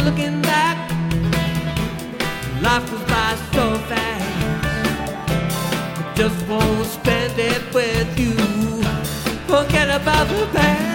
looking back, life goes by so fast. I just won't spend it with you. Forget about the past.